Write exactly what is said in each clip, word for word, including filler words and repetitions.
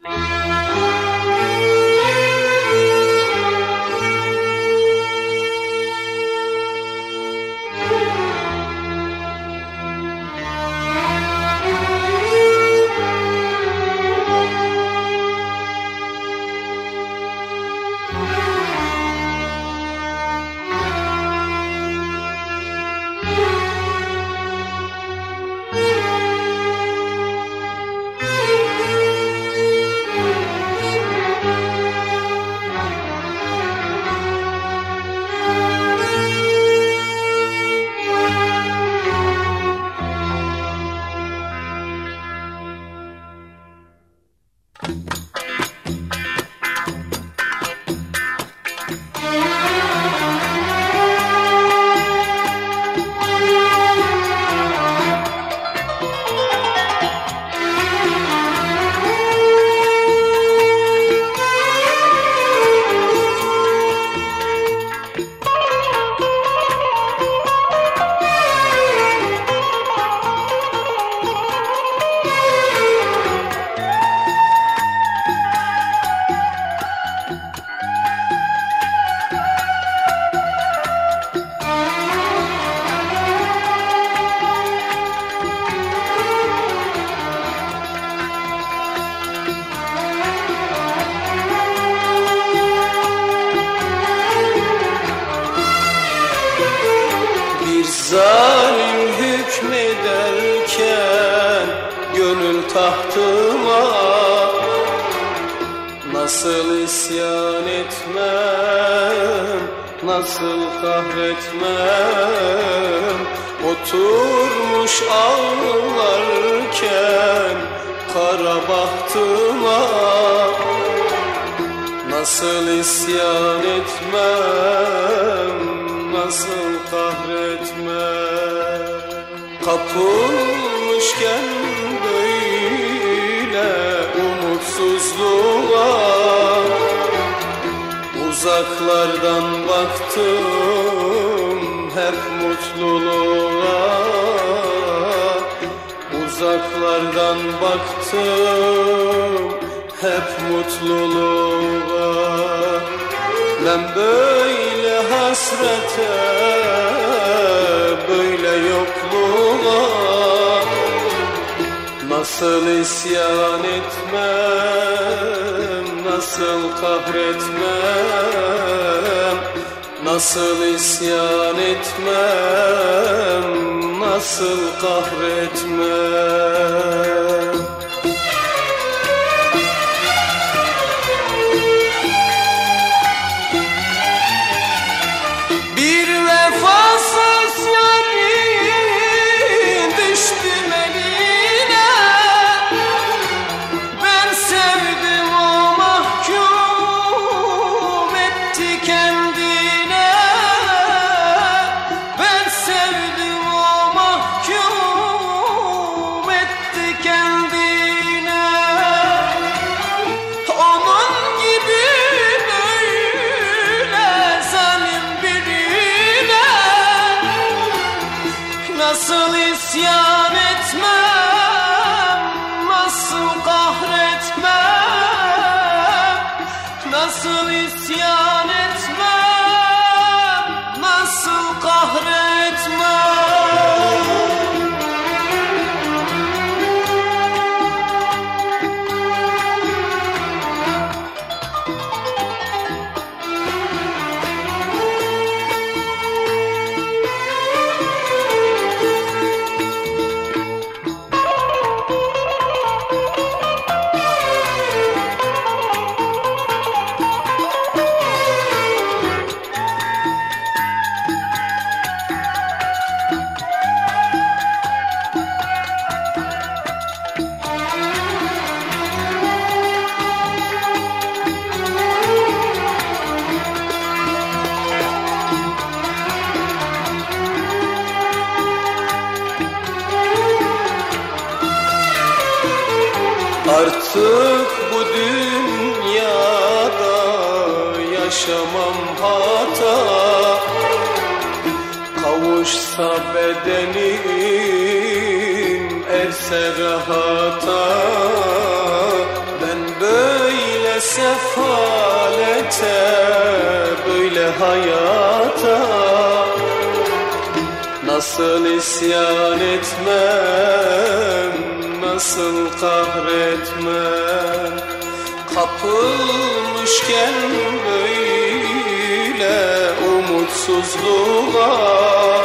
Zalim hükmederken gönül tahtıma nasıl isyan etmem, nasıl kahretmem. Oturmuş ağlarken kara bahtıma nasıl isyan etmem, nasıl kahretmem. Kapılmışken böyle umutsuzluğa uzaklardan baktım hep mutluluğa. Uzaklardan baktım hep mutluluğa. Ben böyle hasrete, böyle yokluğa nasıl isyan etmem, nasıl kahretmem. Nasıl isyan etmem, nasıl kahretmem. Nasıl isyan etmem, nasıl kahretmem. Nasıl isyan etmem, nasıl kahretmem. Artık bu dünyada yaşamam hata. Kavuşsa bedenim erse rahata. Ben böyle sefalete, böyle hayata nasıl isyan etmem, nasıl kahretmem. Kapılmışken böyle umutsuzluğa,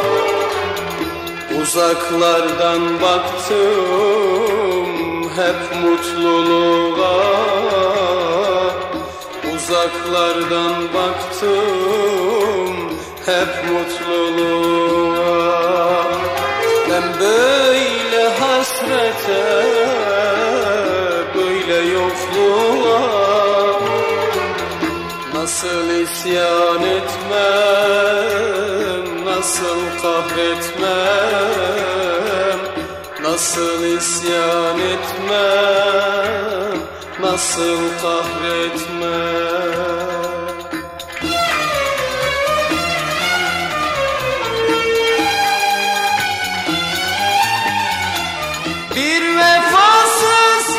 uzaklardan baktım hep mutluluğa, uzaklardan baktım hep mutluluğa. Ben böyle hasrete, böyle yokluğa nasıl isyan etmem, nasıl kahretmem, nasıl isyan etmem, nasıl kahretmem. Bir vefasız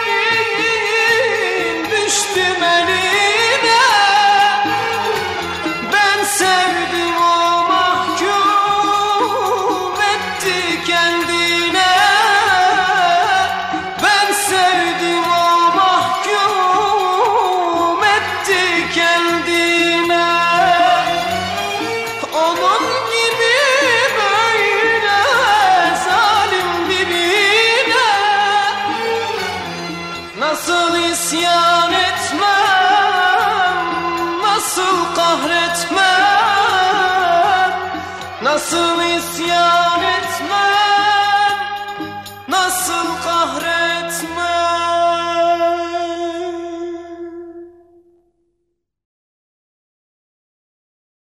yarim düştüm eline, ben sevdim o mahkum etti kendine, ben sevdim o mahkum etti kendine. Onun gibi böyle zalim birine nasıl isyan etmem, nasıl kahretmem, nasıl isyan etmem,